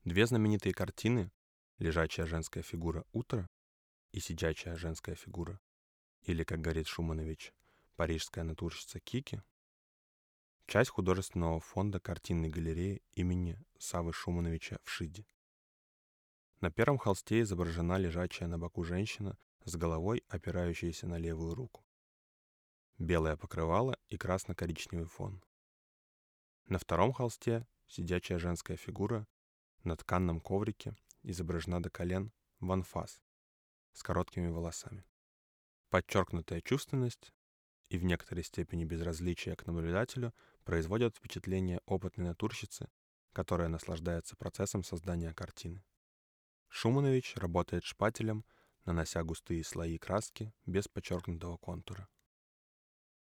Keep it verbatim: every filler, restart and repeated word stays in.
Две знаменитые картины «Лежачая женская фигура «Утро» и «Сидячая женская фигура», или, как говорит Шуманович, «Парижская натурщица Кики», часть художественного фонда картинной галереи имени Саввы Шумановича в Шиде. На первом холсте изображена лежачая на боку женщина с головой, опирающаяся на левую руку. Белое покрывало и красно-коричневый фон. На втором холсте сидячая женская фигура на тканном коврике изображена до колен в анфас с короткими волосами. Подчеркнутая чувственность и в некоторой степени безразличие к наблюдателю производят впечатление опытной натурщицы, которая наслаждается процессом создания картины. Шуманович работает шпателем, нанося густые слои краски без подчеркнутого контура.